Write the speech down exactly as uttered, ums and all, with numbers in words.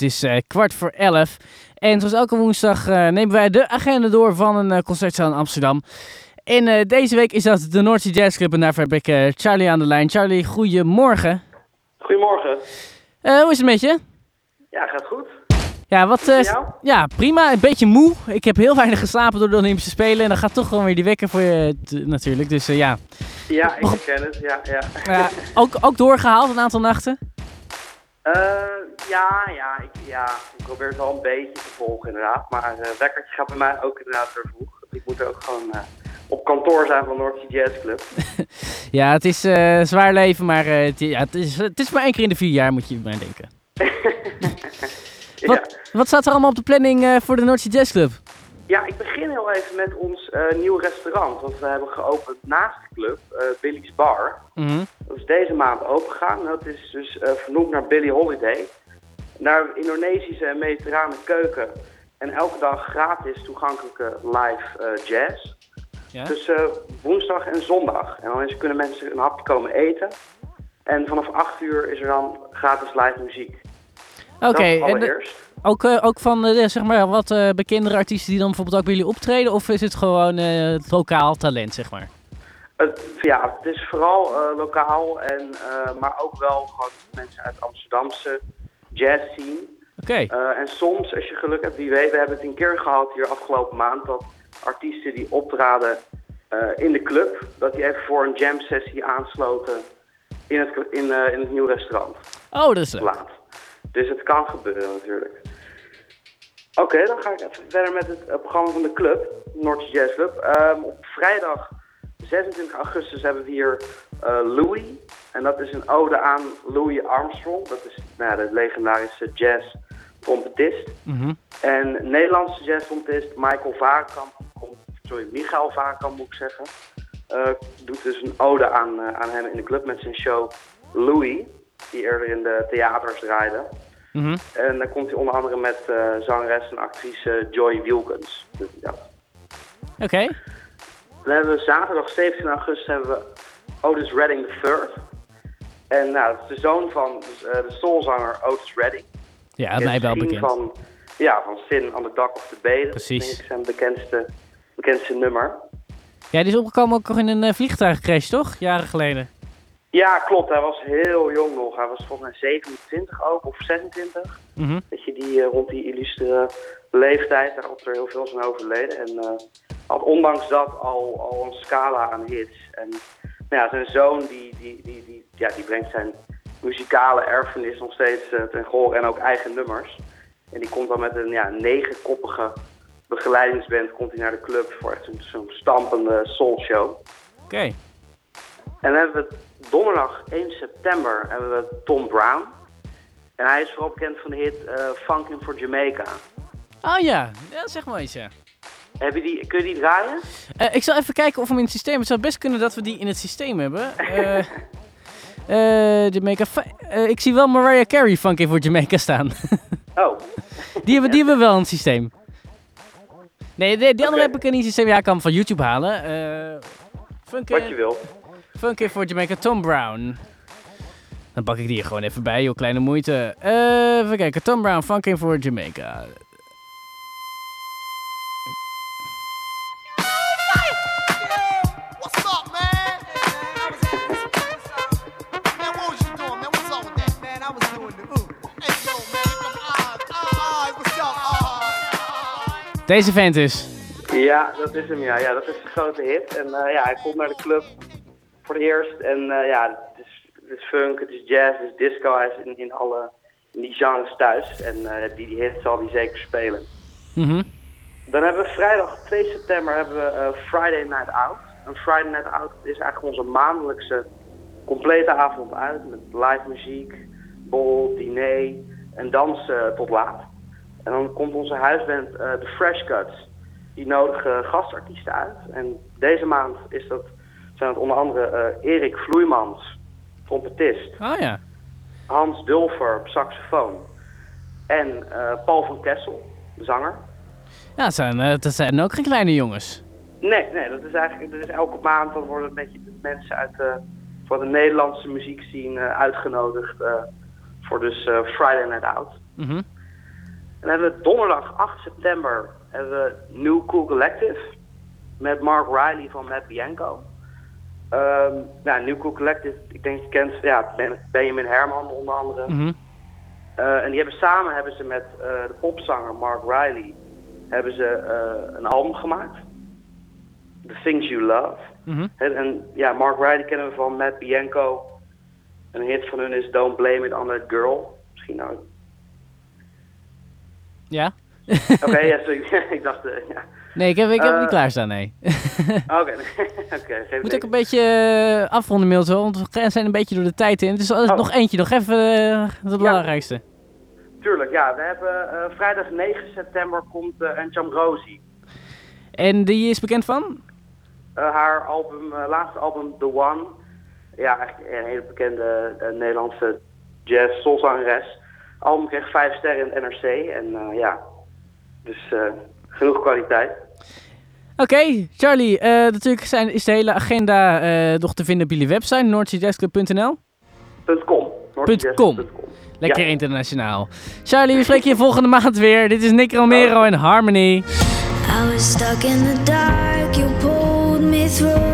Het is uh, kwart voor elf. En zoals elke woensdag uh, nemen wij de agenda door van een uh, concertzaal in Amsterdam. En uh, deze week is dat de North Sea Jazz Club. En daarvoor heb ik uh, Charlie aan de lijn. Charlie, goedemorgen. Goedemorgen. Uh, hoe is het met je? Ja, gaat goed. Ja, wat, uh, jou? ja, prima. Een beetje moe. Ik heb heel weinig geslapen door de Olympische Spelen. En dan gaat toch gewoon weer die wekker voor je t- natuurlijk. Dus uh, ja. Ja, ik herken het. Ja, ja. Uh, ook, ook doorgehaald een aantal nachten? Uh, ja, ja, ik, ja, ik probeer het wel een beetje te volgen inderdaad. Maar uh, wekkertje gaat bij mij ook inderdaad weer vroeg. Ik moet ook gewoon uh, op kantoor zijn van North Sea Jazz Club. Ja, het is uh, zwaar leven, maar uh, het, ja, het, is, het is maar één keer in de vier jaar, moet je maar denken. Ja. Wat, wat staat er allemaal op de planning uh, voor de North Sea Jazz Club? Ja, ik begin heel even met ons uh, nieuwe restaurant. Want we hebben geopend naast de club, uh, Billy's Bar. Mm-hmm. Dat is deze maand opengegaan. Dat is dus uh, vernoemd naar Billie Holiday. Naar Indonesische en mediterrane keuken. En elke dag gratis toegankelijke live uh, jazz. Ja? Tussen uh, woensdag en zondag. En dan is, kunnen mensen een hapje komen eten. En vanaf acht uur is er dan gratis live muziek. Oké, okay, dat allereerst. Ook, uh, ook van uh, zeg maar wat uh, bekendere artiesten die dan bijvoorbeeld ook bij jullie optreden? Of is het gewoon uh, het lokaal talent, zeg maar? Uh, ja, het is vooral uh, lokaal, en, uh, maar ook wel gewoon mensen uit de Amsterdamse jazz scene. Oké. Okay. Uh, en soms, als je geluk hebt, wie weet, we hebben het een keer gehad hier afgelopen maand, dat artiesten die optraden uh, in de club, dat die even voor een jam sessie aansloten in het, in, uh, in het nieuwe restaurant. Oh, dat is leuk. Laat. Dus het kan gebeuren natuurlijk. Oké, okay, dan ga ik even verder met het uh, programma van de club, North Sea Jazz Club. Um, op vrijdag zesentwintig augustus hebben we hier uh, Louis. En dat is een ode aan Louis Armstrong. Dat is nou, de legendarische jazz-trompetist. Mm-hmm. En Nederlandse jazz-trompetist Michael Varenkamp, sorry, Michael Varenkamp moet ik zeggen, uh, doet dus een ode aan, uh, aan hem in de club met zijn show Louis, die eerder in de theaters draaide. Mm-hmm. En dan komt hij onder andere met uh, zangeres en actrice Joy Wilkins. Dus, ja. Oké. Okay. Dan hebben we zaterdag zeventien augustus hebben we Otis Redding de derde. En nou, dat is de zoon van dus, uh, de soulzanger Otis Redding. Ja, mij wel bekend. Van, ja, van Sin on the Dock of the Bay. Precies. Dat is denk ik zijn bekendste, bekendste nummer. Ja, die is opgekomen ook nog in een uh, vliegtuigcrash, toch? Jaren geleden. Ja, klopt. Hij was heel jong nog. Hij was volgens mij zevenentwintig ook, of zesentwintig. Mm-hmm. Weet je, die, uh, rond die illustere leeftijd, daar had er heel veel zijn overleden. En uh, had ondanks dat al, al een scala aan hits. En nou ja, zijn zoon die, die, die, die, ja, die brengt zijn muzikale erfenis nog steeds uh, ten gehore en ook eigen nummers. En die komt dan met een ja, negenkoppige begeleidingsband komt hij naar de club voor echt zo'n, zo'n stampende soulshow. Oké. Okay. En dan hebben we donderdag één september hebben we Tom Brown. En hij is vooral bekend van de hit uh, Funkin' for Jamaica. Oh ja, ja zeg maar eens ja. Heb je die, kun je die draaien? Uh, ik zal even kijken of we hem in het systeem... Het zou best kunnen dat we die in het systeem hebben. Uh, uh, Jamaica... Uh, ik zie wel Mariah Carey Funkin' for Jamaica staan. Oh. Die hebben, die hebben we wel in het systeem. Nee, die, die andere okay. heb ik in het systeem. Ja, ik kan hem van YouTube halen. Uh, Funkin', Wat je wil. Funkin' for Jamaica, Tom Brown. Dan pak ik die er gewoon even bij, joh. Kleine moeite. Uh, even kijken. Tom Brown, Funkin' for Jamaica. Deze vent dus. Ja, dat is hem, ja. Ja, dat is een grote hit. En uh, ja, hij komt naar de club voor het eerst. En uh, ja, het is, het is funk, het is jazz, het is disco. Hij is in, in alle in die genres thuis. En uh, die, die hit zal hij zeker spelen. Mm-hmm. Dan hebben we vrijdag twee september hebben we uh, Friday Night Out. Een Friday Night Out is eigenlijk onze maandelijkse complete avond uit. Met live muziek, bol, diner en dansen tot laat. En dan komt onze huisband uh, The Fresh Cuts. Die nodigen gastartiesten uit. En deze maand is dat, zijn het onder andere uh, Erik Vloeimans, trompetist. Oh ja. Hans Dulfer op saxofoon. En uh, Paul van Kessel, de zanger. Ja, dat zijn, uh, dat zijn ook geen kleine jongens. Nee, nee, dat is eigenlijk, dat is elke maand dan worden een beetje de mensen uit uh, voor de Nederlandse muziekscene uh, uitgenodigd uh, voor dus uh, Friday Night Out. Mm-hmm. dan hebben we donderdag acht september hebben we New Cool Collective met Mark Riley van Matt Bianco. Um, nou, New Cool Collective, ik denk je kent ja, Benjamin Herman onder andere. Mm-hmm. Uh, en die hebben samen hebben ze met uh, de popzanger Mark Riley hebben ze uh, een album gemaakt. The Things You Love. Mm-hmm. En, en ja, Mark Riley kennen we van Matt Bianco. Een hit van hun is Don't Blame It on That Girl. Misschien nou. Ja? Oké, okay, ja, sorry. Ik dacht, uh, ja. Nee, ik heb, ik heb Uh, niet klaarstaan, nee. Oké, okay. okay, geef Moet ook een beetje uh, afronden, Milton, want we zijn een beetje door de tijd in. Dus oh. nog eentje, nog even uh, het belangrijkste. Ja, tuurlijk, ja. We hebben uh, vrijdag negen september komt uh, Encham Rosie. En die is bekend van? Uh, haar album, uh, laatste album, The One. Ja, eigenlijk een hele bekende uh, Nederlandse jazz soulzangeres. Album kreeg vijf sterren in het N R C. En uh, ja, dus uh, genoeg kwaliteit. Oké, okay, Charlie, uh, natuurlijk zijn, is de hele agenda uh, nog te vinden op jullie website, noordseajazzclub punt n l. .com. .com. Lekker ja. Internationaal. Charlie, we spreken je volgende maand weer. Dit is Nick Romero en Harmony. I was stuck in the dark, you pulled me through.